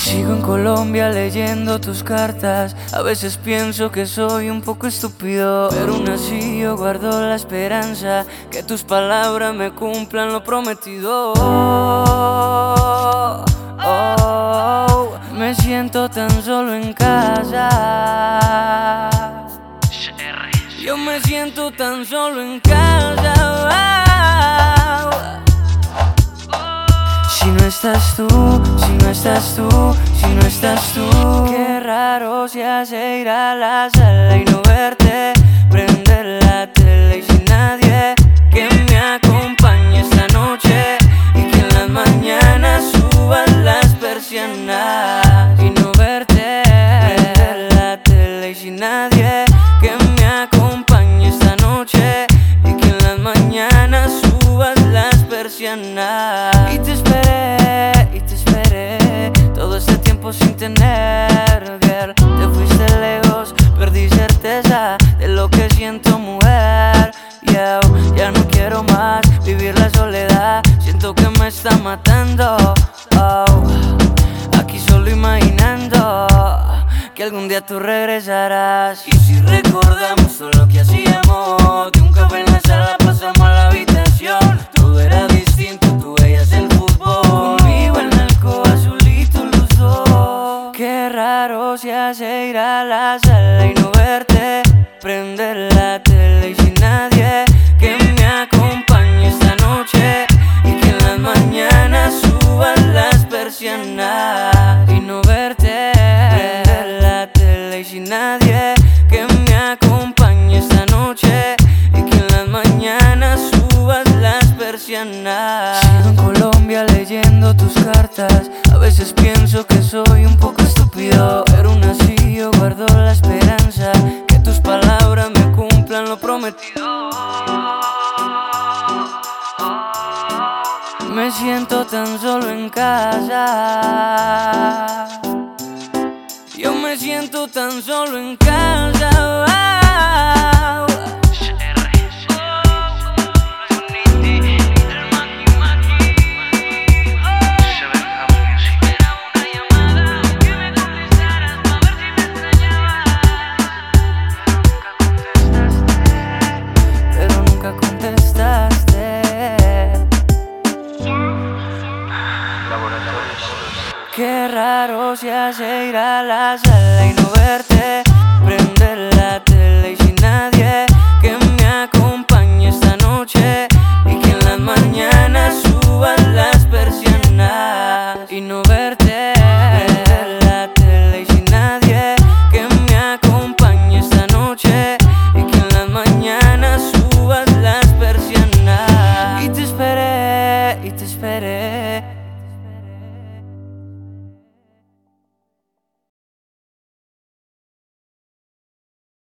Sigo en Colombia leyendo tus cartas. A veces pienso que soy un poco estúpido, pero aún así yo guardo la esperanza que tus palabras me cumplan lo prometido. Me siento tan solo en casa. Yo me siento tan solo en casa. Si no estás tú, si no estás tú, si no estás tú, qué raro se hace ir a la sala y no verte, prender la tele y sin nadie que me acompañe esta noche, y que en las mañanas suban las persianas y no verte, prender la tele y sin nadie que me acompañe esta noche, y que en las mañanas subas las persianas. Y te esperé todo este tiempo sin tener, girl. Te fuiste lejos, perdí certeza de lo que siento, mujer. Yeah, ya no quiero más vivir la soledad, siento que me está matando. Aquí solo imaginando que algún día tú regresarás. Y si recordamos todo lo que hacíamos, de un café en la sala pasamos a la habitación, todo era distinto, tú veías el fútbol, conmigo en la alcoba solitos los dos. Qué raro se hace ir a la sala y no verte, prender la tele y sin nadie que me acompañe esta noche, y que en las mañanas suban las persianas y no verte, prender la tele y sin nadie que me acompañe esta noche, y que en las mañanas subas las persianas. Sigo en Colombia leyendo tus cartas. A veces pienso que soy un poco estúpido, pero aún así yo guardo la esperanza que tus palabras me cumplan lo prometido. Me siento tan solo en casa. Yo me siento tan solo en casa. Pero nunca contestaste. Qué raro se hace ir a la sala y no verte,